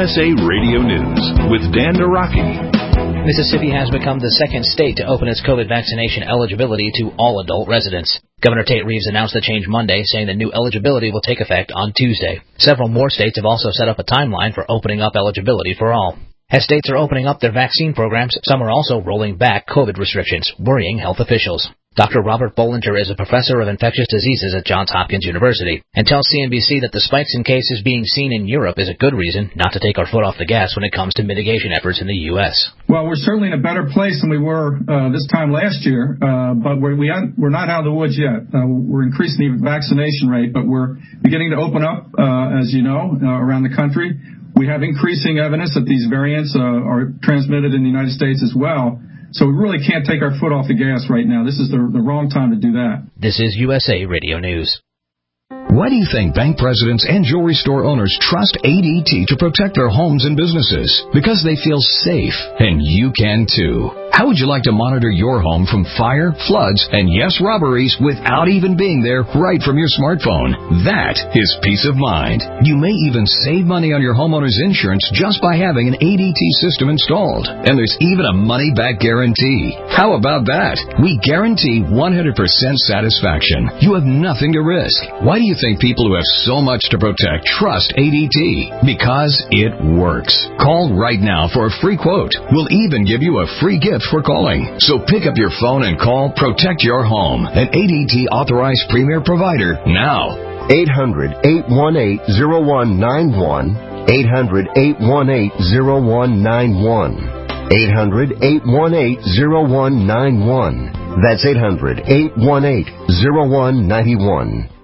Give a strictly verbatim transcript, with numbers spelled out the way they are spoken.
S A Radio News with Dan Naraki. Mississippi has become the second state to open its COVID vaccination eligibility to all adult residents. Governor Tate Reeves announced the change Monday, saying the new eligibility will take effect on Tuesday. Several more states have also set up a timeline for opening up eligibility for all. As states are opening up their vaccine programs, some are also rolling back COVID restrictions, worrying health officials. Doctor Robert Bollinger is a professor of infectious diseases at Johns Hopkins University and tells C N B C that the spikes in cases being seen in Europe is a good reason not to take our foot off the gas when it comes to mitigation efforts in the U S. Well, we're certainly in a better place than we were uh, this time last year, uh, but we're, we had, we're not out of the woods yet. Uh, we're increasing the vaccination rate, but we're beginning to open up, uh, as you know, uh, around the country. We have increasing evidence that these variants uh, are transmitted in the United States as well. So we really can't take our foot off the gas right now. This is the, the wrong time to do that. This is U S A Radio News. Why do you think bank presidents and jewelry store owners trust A D T to protect their homes and businesses? Because they feel safe, and you can too. How would you like to monitor your home from fire, floods, and yes, robberies without even being there right from your smartphone? That is peace of mind. You may even save money on your homeowner's insurance just by having an A D T system installed. And there's even a money-back guarantee. How about that? We guarantee one hundred percent satisfaction. You have nothing to risk. Why do you think people who have so much to protect trust A D T? Because it works. Call right now for a free quote. We'll even give you a free gift for calling. So pick up your phone and call Protect Your Home, an A D T authorized premier provider now. eight hundred, eight one eight, zero one nine one. eight hundred, eight one eight, zero one nine one. eight hundred, eight one eight, zero one nine one. That's eight hundred, eight one eight, zero one nine one.